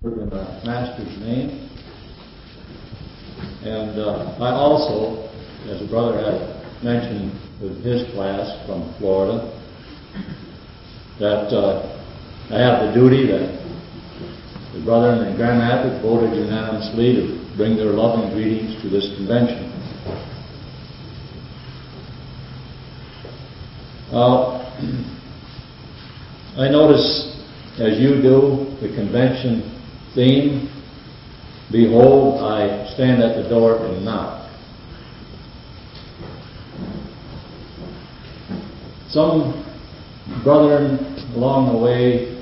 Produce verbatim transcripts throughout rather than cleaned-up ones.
in the Master's name. And uh, I also, as a brother had mentioned with his class from Florida, that uh, I have the duty that the brethren in Grand Rapids voted unanimously to bring their loving greetings to this convention. Uh, I notice, as you do, the convention theme, "Behold, I stand at the door and knock." Some brethren along the way,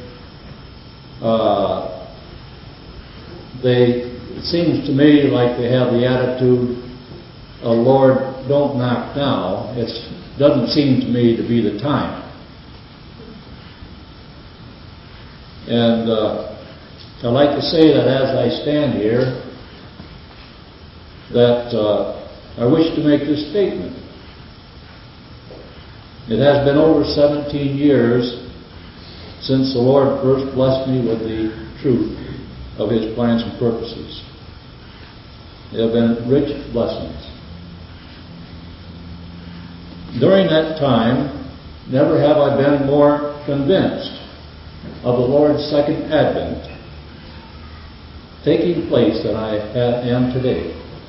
uh, they, it seems to me like they have the attitude, oh, Lord, don't knock now. It doesn't seem to me to be the time. And uh, I'd like to say that as I stand here, that uh, I wish to make this statement. It has been over seventeen years since the Lord first blessed me with the truth of His plans and purposes. They have been rich blessings. During that time, never have I been more convinced of the Lord's second advent taking place than I am today.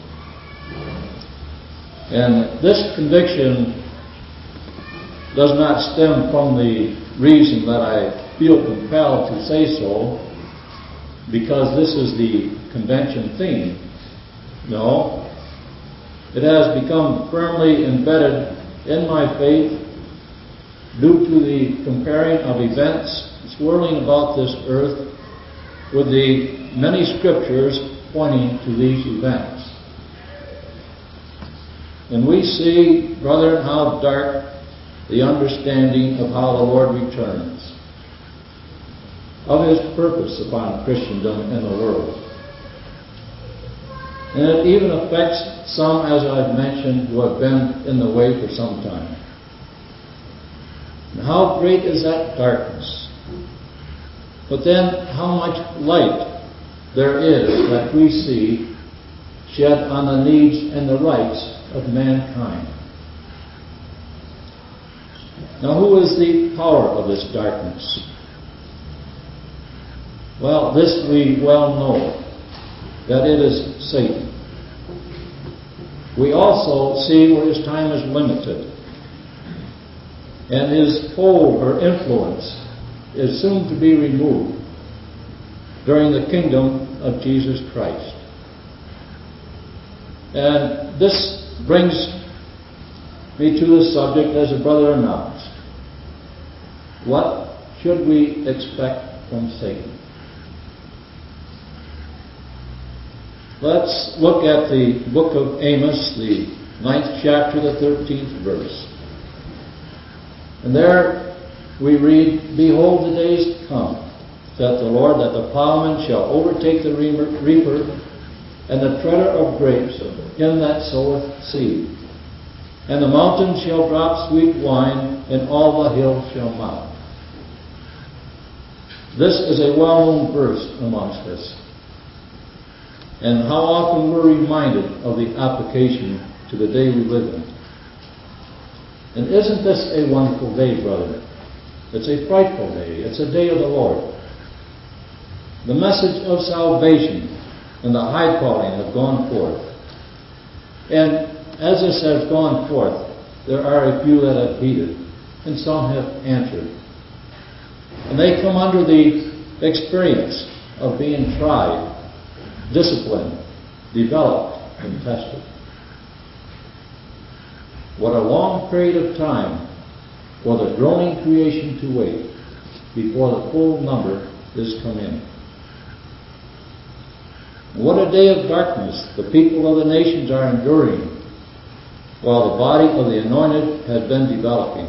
And this conviction does not stem from the reason that I feel compelled to say so because this is the convention theme. No. It has become firmly embedded in my faith due to the comparing of events swirling about this earth with the many scriptures pointing to these events. And we see, brethren, how dark the understanding of how the Lord returns, of His purpose upon Christendom and the world. And it even affects some, as I've mentioned, who have been in the way for some time. And how great is that darkness? But then how much light there is that we see shed on the needs and the rights of mankind. Now, who is the power of this darkness? Well, this we well know, that it is Satan. We also see where his time is limited, and his hold or influence is soon to be removed during the kingdom of Jesus Christ. And this brings me to the subject, as a brother announced. What should we expect from Satan? Let's look at the book of Amos, the ninth chapter, the thirteenth verse. And there we read, "Behold, the days come, saith the Lord, that the plowman shall overtake the reaper, and the treader of grapes him that soweth seed. And the mountains shall drop sweet wine, and all the hills shall mount." This is a well-known verse amongst us. And how often we're reminded of the application to the day we live in. And isn't this a wonderful day, brother? It's a frightful day. It's a day of the Lord. The message of salvation and the high calling have gone forth. And as this has gone forth, there are a few that have heeded, and some have answered. And they come under the experience of being tried, disciplined, developed, and tested. What a long period of time for the groaning creation to wait before the full number is come in. What a day of darkness the people of the nations are enduring, while the body of the anointed has been developing.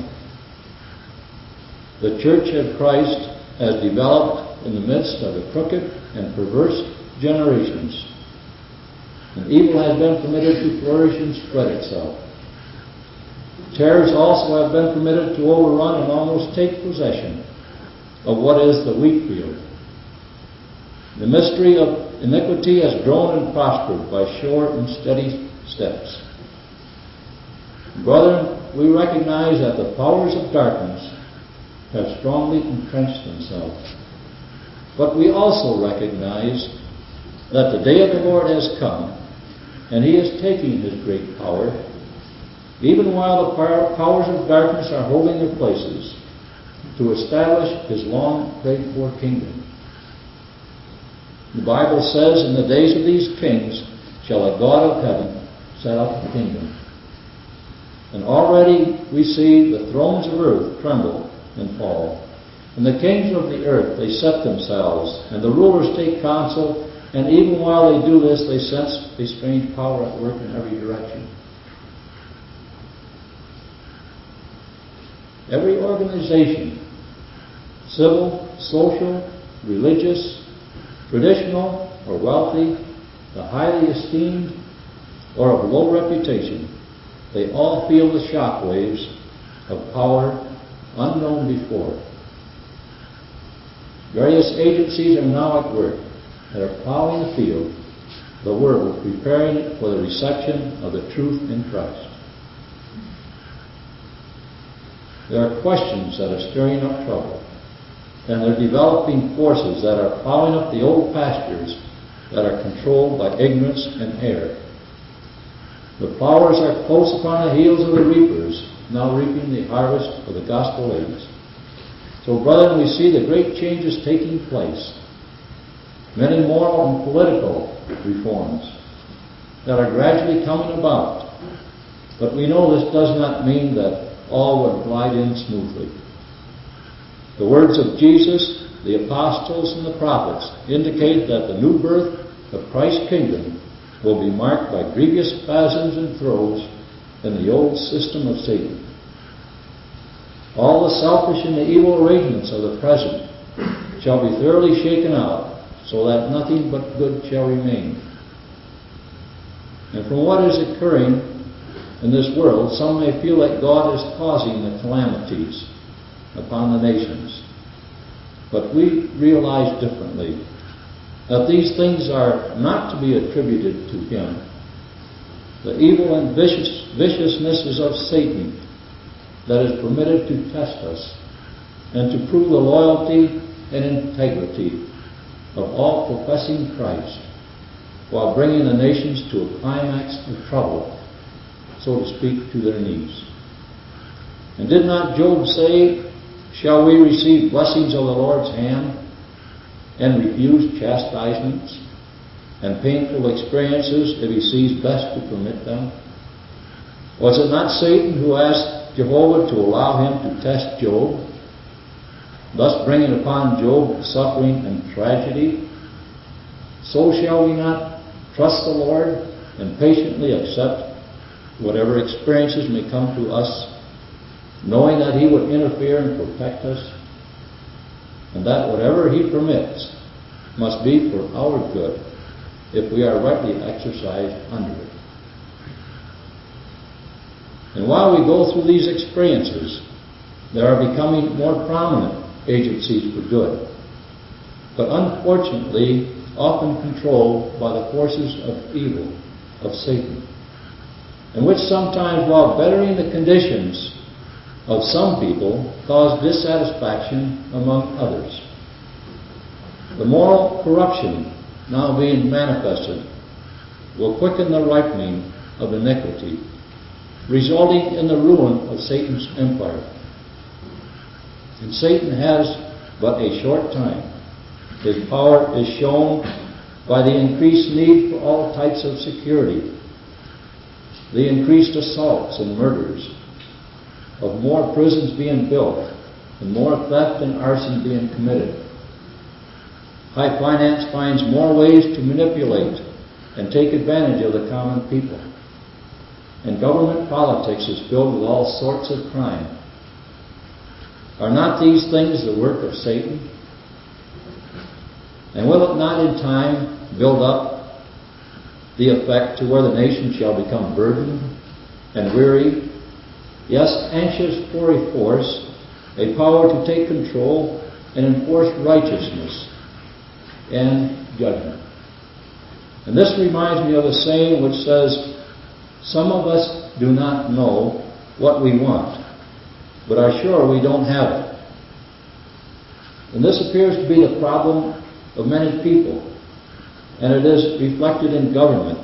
The church of Christ has developed in the midst of the crooked and perverse generations, and evil has been permitted to flourish and spread itself. Terrors also have been permitted to overrun and almost take possession of what is the wheat field. The mystery of iniquity has grown and prospered by sure and steady steps. Brethren, we recognize that the powers of darkness have strongly entrenched themselves. But we also recognize that the day of the Lord has come, and He is taking His great power, even while the powers of darkness are holding their places, to establish His long prayed-for kingdom. The Bible says, in the days of these kings shall a God of heaven set up a kingdom. And already we see the thrones of earth tremble and fall. And the kings of the earth, they set themselves, and the rulers take counsel, and even while they do this, they sense a strange power at work in every direction. Every organization, civil, social, religious, traditional, or wealthy, the highly esteemed, or of low reputation, they all feel the shock waves of power unknown before. Various agencies are now at work that are plowing the field, the world, preparing it for the reception of the truth in Christ. There are questions that are stirring up trouble, and they're developing forces that are plowing up the old pastures that are controlled by ignorance and error. The plowers are close upon the heels of the reapers, now reaping the harvest of the gospel age. So, brethren, we see the great changes taking place, many moral and political reforms that are gradually coming about. But we know this does not mean that all would glide in smoothly. The words of Jesus, the apostles, and the prophets indicate that the new birth of Christ's kingdom will be marked by grievous spasms and throes in the old system of Satan. All the selfish and the evil arrangements of the present shall be thoroughly shaken out, so that nothing but good shall remain. And from what is occurring in this world, some may feel that God is causing the calamities upon the nations. But we realize differently that these things are not to be attributed to Him. The evil and vicious, viciousnesses of Satan that is permitted to test us and to prove the loyalty and integrity of all professing Christ, while bringing the nations to a climax of trouble, so to speak, to their knees. And did not Job say, "Shall we receive blessings of the Lord's hand and refuse chastisements and painful experiences if He sees best to permit them?" Was it not Satan who asked Jehovah to allow him to test Job, thus bringing upon Job suffering and tragedy? So shall we not trust the Lord and patiently accept whatever experiences may come to us, knowing that He would interfere and protect us, and that whatever He permits must be for our good if we are rightly exercised under it. And while we go through these experiences, there are becoming more prominent agencies for good, but unfortunately often controlled by the forces of evil, of Satan, and which sometimes, while bettering the conditions of some people, cause dissatisfaction among others. The moral corruption now being manifested will quicken the ripening of iniquity, resulting in the ruin of Satan's empire. And Satan has but a short time. His power is shown by the increased need for all types of security, the increased assaults and murders, of more prisons being built, and more theft and arson being committed. High finance finds more ways to manipulate and take advantage of the common people. And government politics is filled with all sorts of crime. Are not these things the work of Satan? And will it not in time build up the effect to where the nation shall become burdened and weary, yes, anxious for a force, a power to take control and enforce righteousness, and judgment. And this reminds me of a saying which says, some of us do not know what we want, but are sure we don't have it. And this appears to be the problem of many people, and it is reflected in government.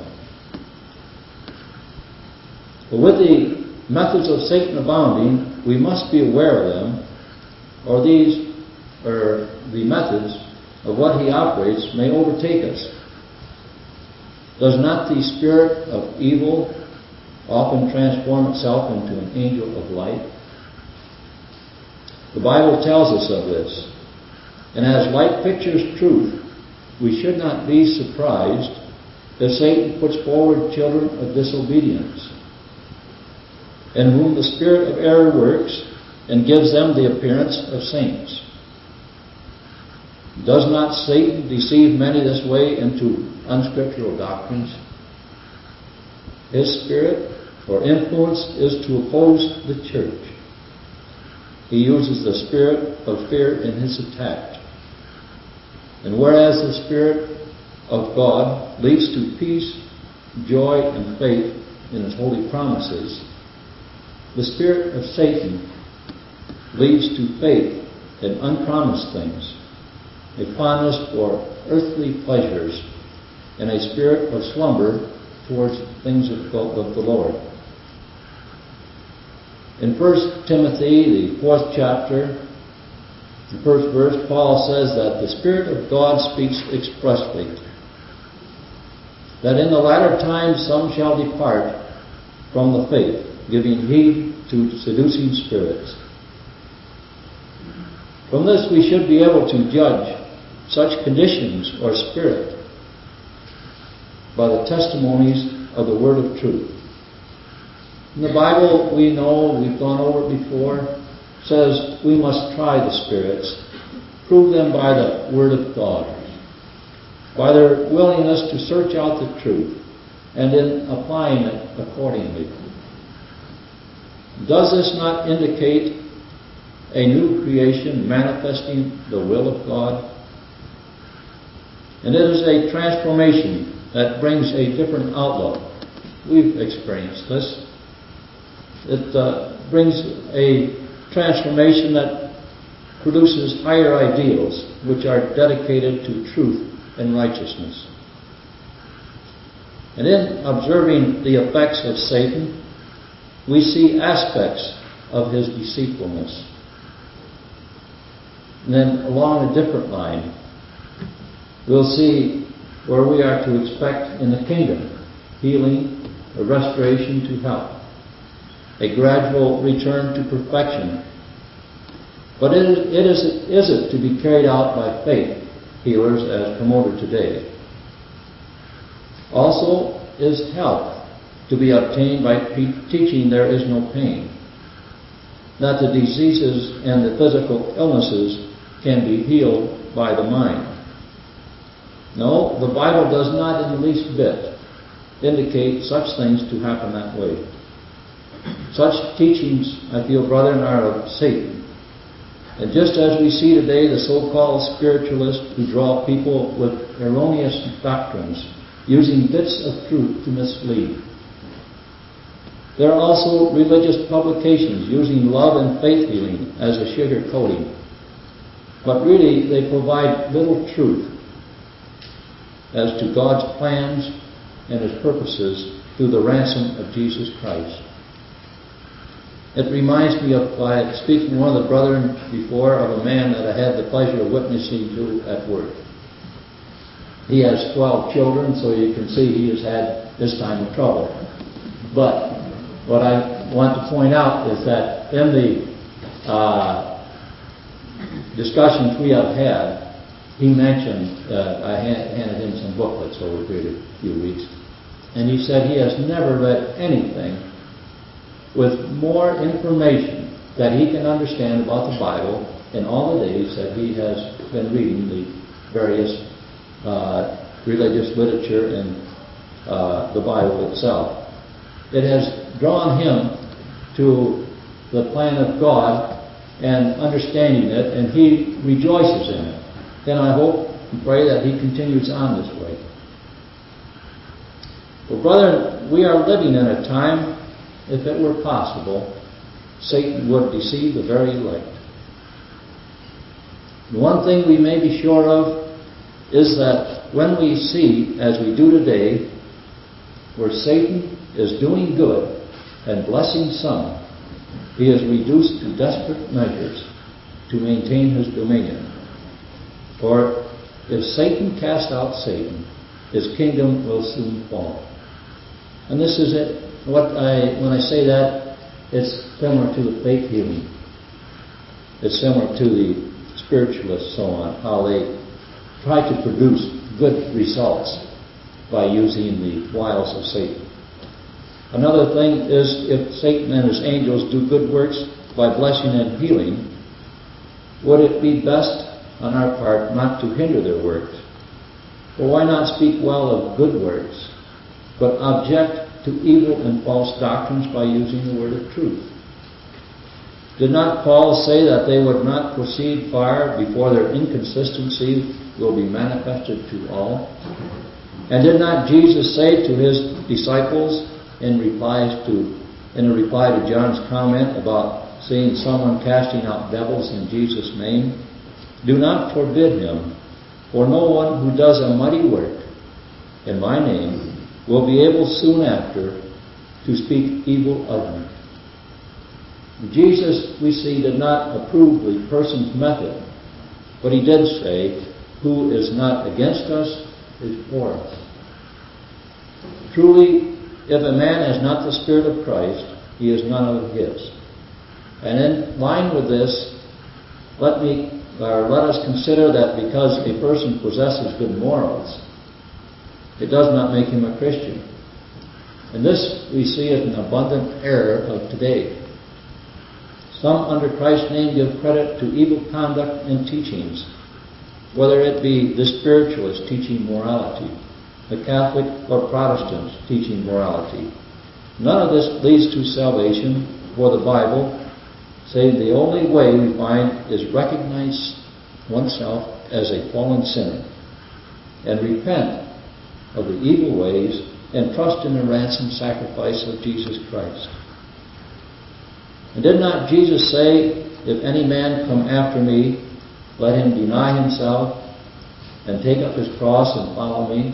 But with the methods of Satan abounding, we must be aware of them, or these, or the methods of what he operates may overtake us. Does not the spirit of evil often transform itself into an angel of light? The Bible tells us of this. And as light pictures truth, we should not be surprised if Satan puts forward children of disobedience, in whom the spirit of error works and gives them the appearance of saints. Does not Satan deceive many this way into unscriptural doctrines? His spirit or influence is to oppose the church. He uses the spirit of fear in his attack. And whereas the Spirit of God leads to peace, joy, and faith in his holy promises, the spirit of Satan leads to faith in unpromised things, a fondness for earthly pleasures, and a spirit of slumber towards things of the Lord. In First Timothy, the fourth chapter, the first verse, Paul says that the Spirit of God speaks expressly, that in the latter times some shall depart from the faith, giving heed to seducing spirits. From this we should be able to judge such conditions or spirit by the testimonies of the word of truth. In the Bible, we know, we've gone over it before, says we must try the spirits, prove them by the word of God, by their willingness to search out the truth, and in applying it accordingly. Does this not indicate a new creation manifesting the will of God? And it is a transformation that brings a different outlook. We've experienced this. It uh, brings a transformation that produces higher ideals which are dedicated to truth and righteousness. And in observing the effects of Satan, we see aspects of his deceitfulness. And then along a different line, we'll see where we are to expect in the kingdom healing, a restoration to health, a gradual return to perfection. But it is, it is, is it to be carried out by faith healers as promoted today? Also, is health to be obtained by pe- teaching there is no pain, that the diseases and the physical illnesses can be healed by the mind? No, the Bible does not in the least bit indicate such things to happen that way. Such teachings, I feel, brethren, are of Satan. And just as we see today the so-called spiritualists who draw people with erroneous doctrines, using bits of truth to mislead. There are also religious publications using love and faith healing as a sugar coating. But really, they provide little truth as to God's plans and His purposes through the ransom of Jesus Christ. It reminds me of, by speaking to one of the brethren before, of a man that I had the pleasure of witnessing to at work. He has twelve children, so you can see he has had his time of trouble. But what I want to point out is that in the uh, discussions we have had, he mentioned, uh, I handed him some booklets over a period of a few weeks, and he said he has never read anything with more information that he can understand about the Bible in all the days that he has been reading the various uh, religious literature and uh, the Bible itself. It has drawn him to the plan of God and understanding it, and he rejoices in it. And I hope and pray that he continues on this way. Well, brethren, we are living in a time, if it were possible, Satan would deceive the very elect. The one thing we may be sure of is that when we see, as we do today, where Satan is doing good and blessing some, he is reduced to desperate measures to maintain his dominion. For if Satan cast out Satan, his kingdom will soon fall. And this is it. What I when I say that, it's similar to the faith healing. It's similar to the spiritualists, so on, how they try to produce good results by using the wiles of Satan. Another thing is, if Satan and his angels do good works by blessing and healing, would it be best on our part not to hinder their works? Well, why not speak well of good works, but object to evil and false doctrines by using the word of truth? Did not Paul say that they would not proceed far before their inconsistency will be manifested to all? And did not Jesus say to his disciples in replies to in a reply to John's comment about seeing someone casting out devils in Jesus' name, do not forbid him, for no one who does a mighty work in my name will be able soon after to speak evil of me. Jesus, we see, did not approve the person's method, but he did say, who is not against us is for us. Truly, if a man has not the Spirit of Christ, he is none of his. And in line with this, let me or let us consider that because a person possesses good morals, it does not make him a Christian. And this we see as an abundant error of today. Some under Christ's name give credit to evil conduct and teachings, whether it be the spiritualists teaching morality, the Catholic or Protestants teaching morality. None of this leads to salvation, for the Bible says the only way we find is recognize oneself as a fallen sinner and repent of the evil ways and trust in the ransom sacrifice of Jesus Christ. And did not Jesus say, if any man come after me, let him deny himself and take up his cross and follow me?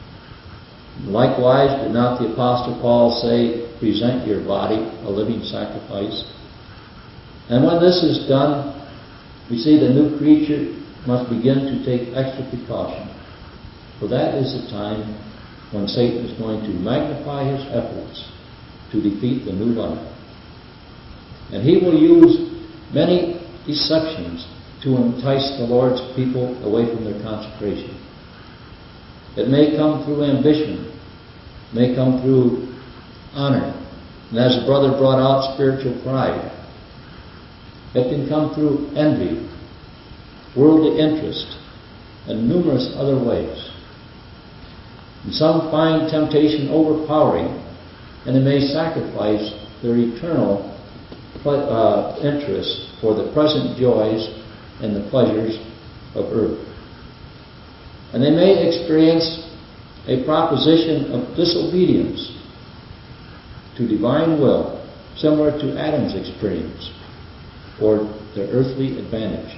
Likewise, did not the Apostle Paul say, present your body a living sacrifice? And when this is done, we see the new creature must begin to take extra precaution. For that is the time when Satan is going to magnify his efforts to defeat the new life. And he will use many deceptions to entice the Lord's people away from their consecration. It may come through ambition, may come through honor, and as the brother brought out, spiritual pride. It can come through envy, worldly interest, and numerous other ways. And some find temptation overpowering, and they may sacrifice their eternal uh, interests for the present joys and the pleasures of earth. And they may experience a proposition of disobedience to divine will, similar to Adam's experience, for their earthly advantage.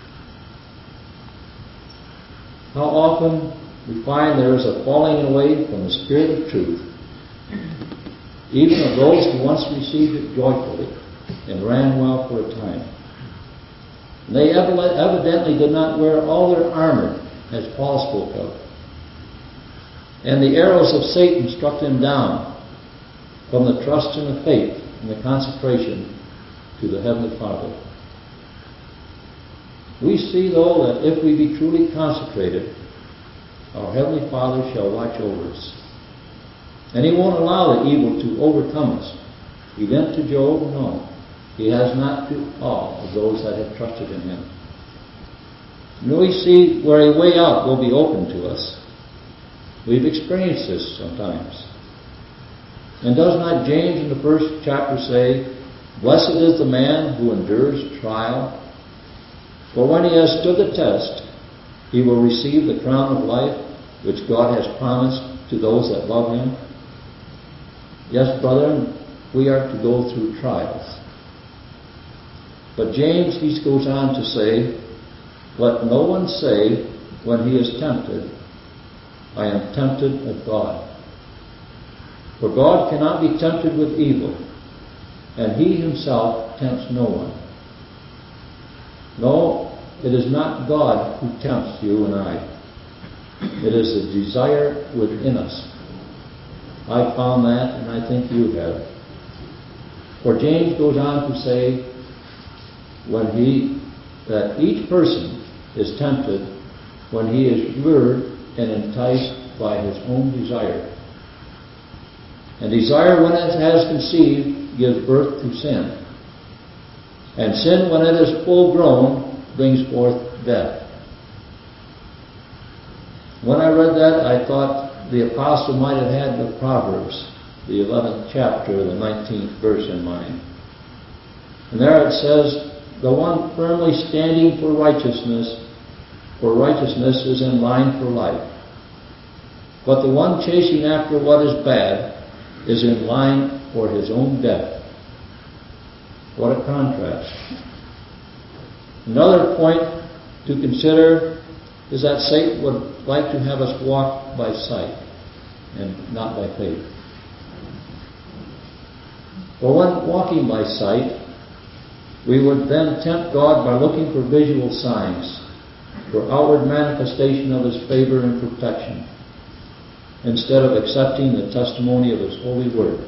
How often we find there is a falling away from the Spirit of truth, even of those who once received it joyfully and ran well for a time. They evidently did not wear all their armor, as Paul spoke of. And the arrows of Satan struck them down from the trust and the faith and the consecration to the Heavenly Father. We see, though, that if we be truly consecrated, our Heavenly Father shall watch over us. And He won't allow the evil to overcome us. He went to Job? No. He has not to all of those that have trusted in Him. And we see where a way out will be open to us. We've experienced this sometimes. And does not James in the first chapter say, blessed is the man who endures trial, for when he has stood the test, he will receive the crown of life which God has promised to those that love him? Yes, brethren, we are to go through trials. But James, he goes on to say, let no one say when he is tempted, I am tempted of God. For God cannot be tempted with evil, and he himself tempts no one. No, it is not God who tempts you and I. It is the desire within us. I found that, and I think you have. For James goes on to say, when he, that each person is tempted when he is lured and enticed by his own desire. And desire, when it has conceived, gives birth to sin. And sin, when it is full grown, brings forth death. When I read that, I thought the apostle might have had the Proverbs, the eleventh chapter, the nineteenth verse in mind. And there it says, the one firmly standing for righteousness, for righteousness is in line for life. But the one chasing after what is bad is in line for his own death. What a contrast. Another point to consider is that Satan would like to have us walk by sight and not by faith. For when walking by sight, we would then tempt God by looking for visual signs, for outward manifestation of his favor and protection, instead of accepting the testimony of his holy word.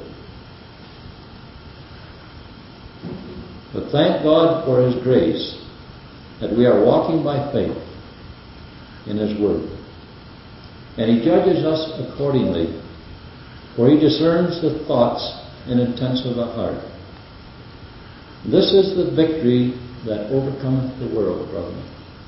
But thank God for his grace that we are walking by faith in his word. And he judges us accordingly, for he discerns the thoughts and intents of the heart. This is the victory that overcometh the world, brethren.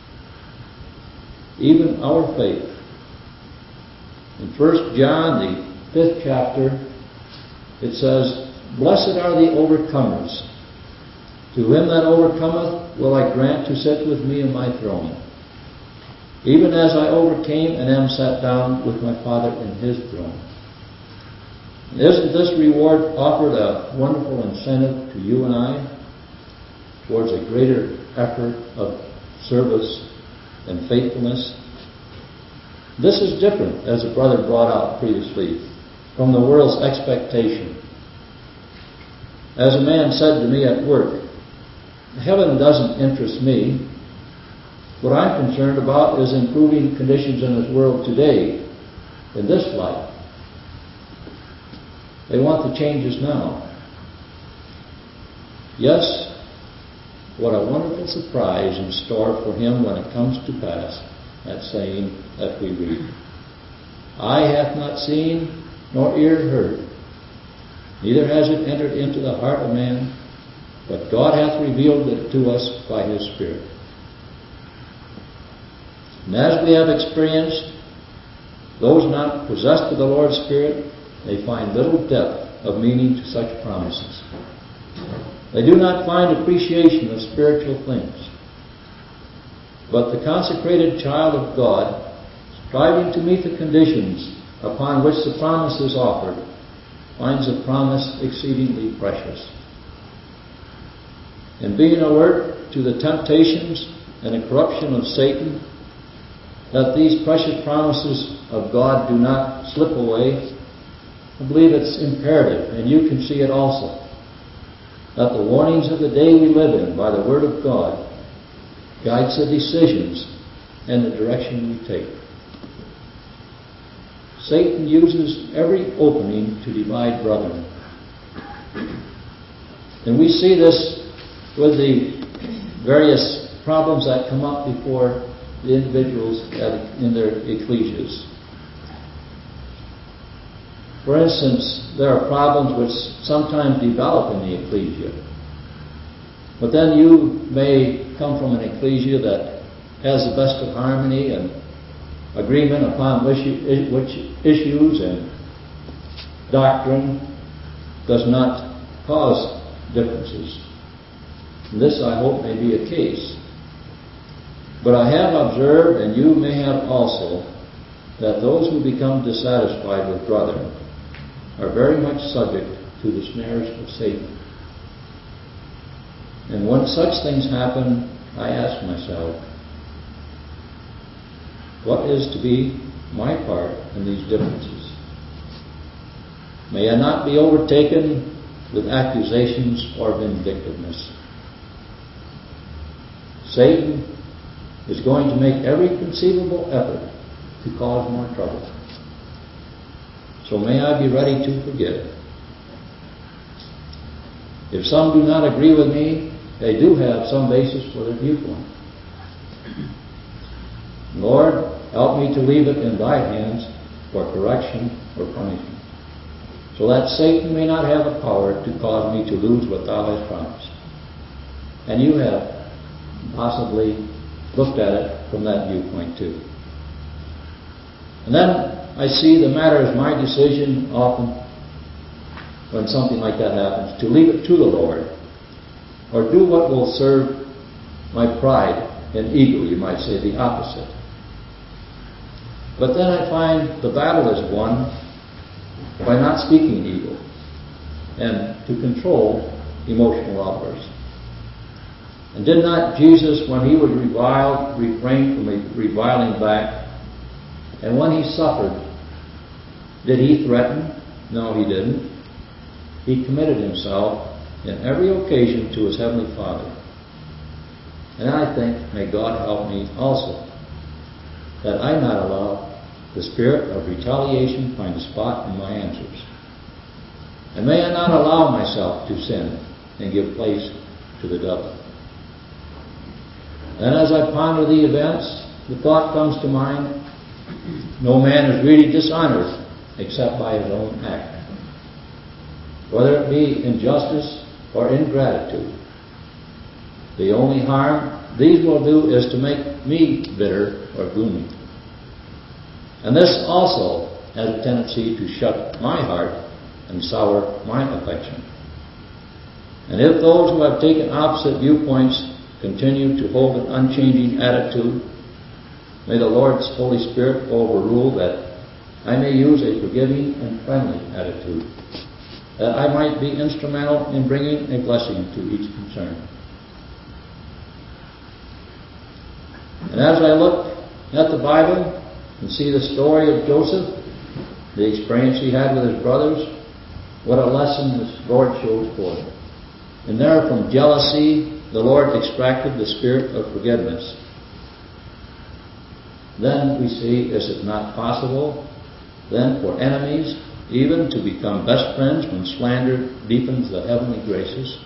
Even our faith. In First John, the fifth chapter, it says, blessed are the overcomers. To him that overcometh will I grant to sit with me in my throne, even as I overcame and am sat down with my Father in his throne. And isn't this reward offered a wonderful incentive to you and I towards a greater effort of service and faithfulness? This is different, as the brother brought out previously, from the world's expectation. As a man said to me at work, heaven doesn't interest me. What I'm concerned about is improving conditions in this world today, in this life. They want the changes now. Yes, what a wonderful surprise in store for him when it comes to pass, that saying that we read. Eye hath not seen, nor ear heard, neither has it entered into the heart of man, but God hath revealed it to us by his Spirit. And as we have experienced, those not possessed of the Lord's Spirit, they find little depth of meaning to such promises. They do not find appreciation of spiritual things. But the consecrated child of God, striving to meet the conditions upon which the promise is offered, finds the promise exceedingly precious. And being alert to the temptations and the corruption of Satan, that these precious promises of God do not slip away, I believe it's imperative, and you can see it also, that the warnings of the day we live in by the Word of God guides the decisions and the direction we take. Satan uses every opening to divide brethren. And we see this with the various problems that come up before the individuals in their ecclesias. For instance, there are problems which sometimes develop in the ecclesia. But then you may come from an ecclesia that has the best of harmony and agreement upon which issues and doctrine does not cause differences. And this, I hope, may be a case. But I have observed, and you may have also, that those who become dissatisfied with brethren are very much subject to the snares of Satan. And when such things happen, I ask myself, what is to be my part in these differences? May I not be overtaken with accusations or vindictiveness. Satan is going to make every conceivable effort to cause more trouble. So may I be ready to forgive. If some do not agree with me, they do have some basis for their viewpoint. Lord, help me to leave it in thy hands for correction or punishment, so that Satan may not have the power to cause me to lose what thou hast promised. And you have possibly looked at it from that viewpoint too. And then I see the matter as my decision often, when something like that happens, to leave it to the Lord, or do what will serve my pride and ego, you might say, the opposite. But then I find the battle is won by not speaking evil and to control emotional outbursts. And did not Jesus, when he was reviled, refrain from reviling back? And when he suffered, did he threaten? No, he didn't. He committed himself in every occasion to his Heavenly Father. And I think, may God help me also, that I not allow the spirit of retaliation find a spot in my answers. And may I not allow myself to sin and give place to the devil. And as I ponder the events, the thought comes to mind, no man is really dishonored except by his own act, whether it be injustice or ingratitude. The only harm these will do is to make me bitter or gloomy. And this also has a tendency to shut my heart and sour my affection. And if those who have taken opposite viewpoints continue to hold an unchanging attitude, may the Lord's Holy Spirit overrule that I may use a forgiving and friendly attitude, that I might be instrumental in bringing a blessing to each concerned. And as I look at the Bible and see the story of Joseph, the experience he had with his brothers, what a lesson the Lord shows forth. And there from jealousy, the Lord extracted the spirit of forgiveness. Then we see, is it not possible then for enemies even to become best friends when slander deepens the heavenly graces?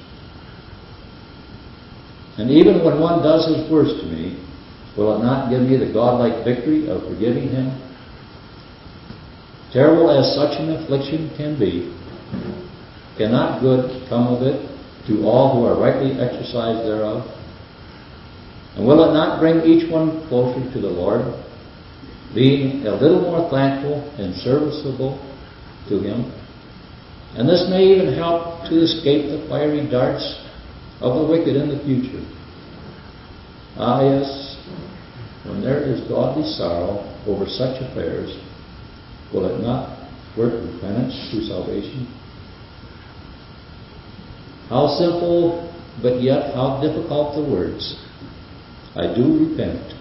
And even when one does his worst to me, will it not give me the godlike victory of forgiving him? Terrible as such an affliction can be, cannot good come of it to all who are rightly exercised thereof? And will it not bring each one closer to the Lord, being a little more thankful and serviceable to him? And this may even help to escape the fiery darts of the wicked in the future. Ah, yes, when there is godly sorrow over such affairs, will it not work repentance to salvation? How simple, but yet how difficult the words, I do repent.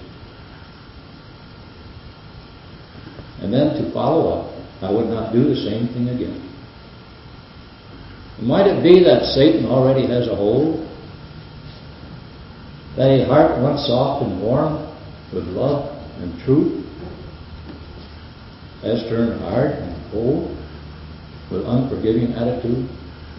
And then to follow up, I would not do the same thing again. Might it be that Satan already has a hold? That a heart once soft and warm with love and truth has turned hard and cold with unforgiving attitude?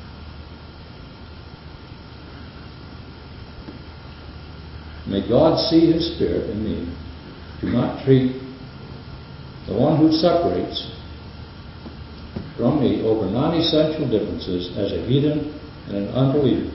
May God see His Spirit in me to not treat the one who separates from me over non-essential differences as a heathen and an unbeliever.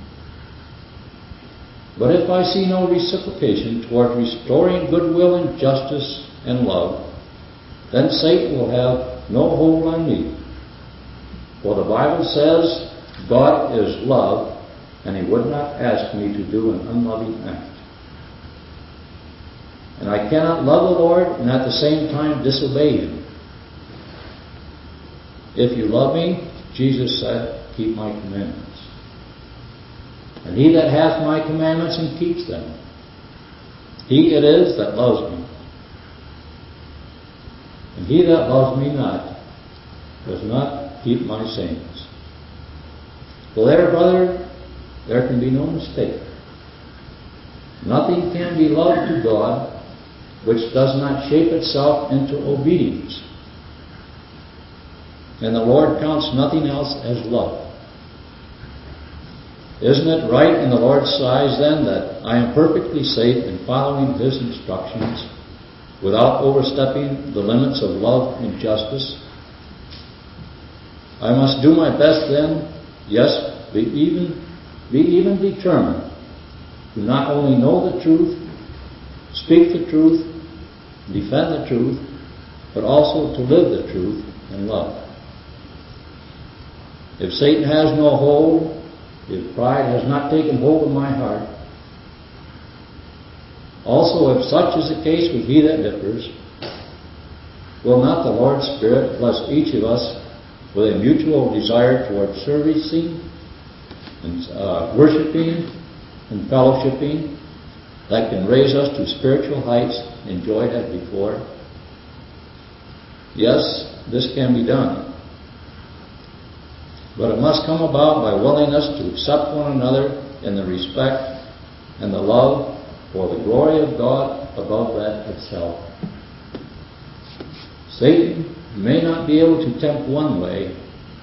But if I see no reciprocation toward restoring goodwill and justice and love, then Satan will have no hold on me. For the Bible says God is love, and He would not ask me to do an unloving act. And I cannot love the Lord and at the same time disobey Him. If you love me, Jesus said, keep my commandments. And he that hath my commandments and keeps them, he it is that loves me. And he that loves me not does not keep my sayings. Well, there, brother, there can be no mistake. Nothing can be loved to God which does not shape itself into obedience. And the Lord counts nothing else as love. Isn't it right in the Lord's eyes then that I am perfectly safe in following His instructions without overstepping the limits of love and justice? I must do my best then, yes, be even, be even determined to not only know the truth, speak the truth, defend the truth, but also to live the truth in love. If Satan has no hold, if pride has not taken hold of my heart, also if such is the case with he that differs, will not the Lord's Spirit bless each of us with a mutual desire toward servicing and uh, worshiping and fellowshipping that can raise us to spiritual heights enjoyed as before? Yes, this can be done. But it must come about by willingness to accept one another in the respect and the love for the glory of God above that itself. Satan may not be able to tempt one way,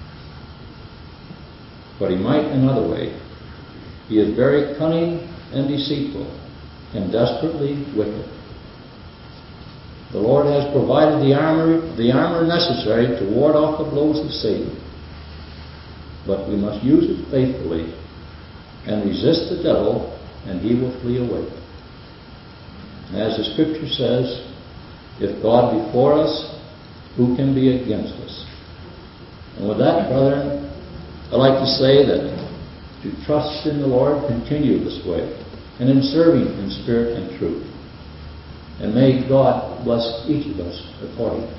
but he might another way. He is very cunning and deceitful and desperately wicked. The Lord has provided the armor, the armor necessary to ward off the blows of Satan. But we must use it faithfully and resist the devil, and he will flee away. And as the Scripture says, if God be for us, who can be against us? And with that, brethren, I'd like to say that to trust in the Lord, continue this way, and in serving in spirit and truth. And may God bless each of us accordingly.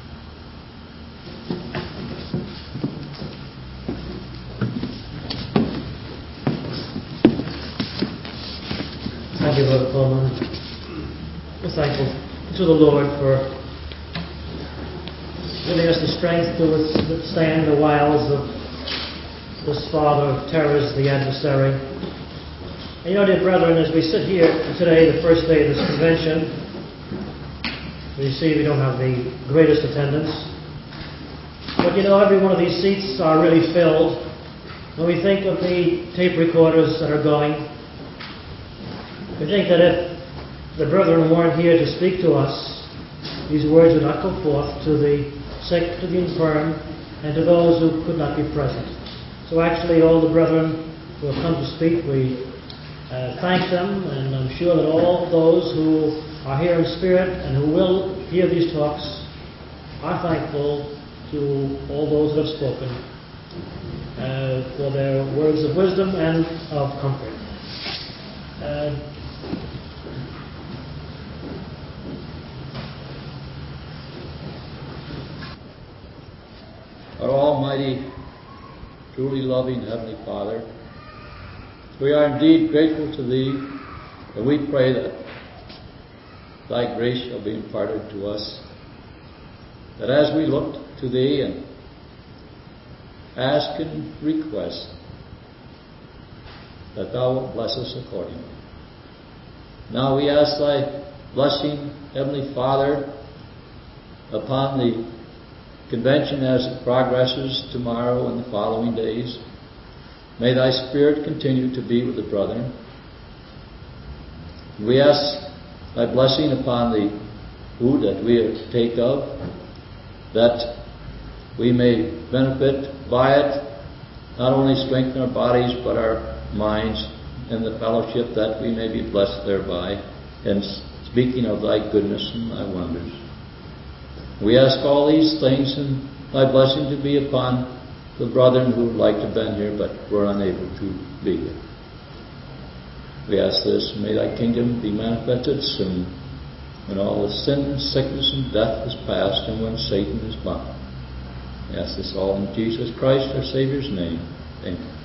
Thank you, Brother Coleman. We're thankful to the Lord for giving us the strength to withstand the wiles of this father of terrors, the adversary. And you know, dear brethren, as we sit here today, the first day of this convention, we see we don't have the greatest attendance. But you know, every one of these seats are really filled. When we think of the tape recorders that are going, we think that if the brethren weren't here to speak to us, these words would not go forth to the sick, to the infirm, and to those who could not be present. So actually, all the brethren who have come to speak, we uh, thank them, and I'm sure that all those who are here in spirit and who will hear these talks are thankful to all those that have spoken uh, for their words of wisdom and of comfort. Uh, Our Almighty, truly loving Heavenly Father, we are indeed grateful to Thee, and we pray that Thy grace shall be imparted to us, that as we look to Thee and ask and request, that Thou wilt bless us accordingly. Now we ask Thy blessing, Heavenly Father, upon the convention as it progresses tomorrow and the following days. May Thy Spirit continue to be with the brethren. We ask Thy blessing upon the food that we are to take of, that we may benefit by it, not only strengthen our bodies but our minds, and the fellowship that we may be blessed thereby, and speaking of Thy goodness and Thy wonders. We ask all these things and Thy blessing to be upon the brethren who would like to have been here but were unable to be here. We ask this, may Thy kingdom be manifested soon. when all the sin and sickness and death is past, and when Satan is bound. I ask this all in Jesus Christ, our Savior's name. Amen.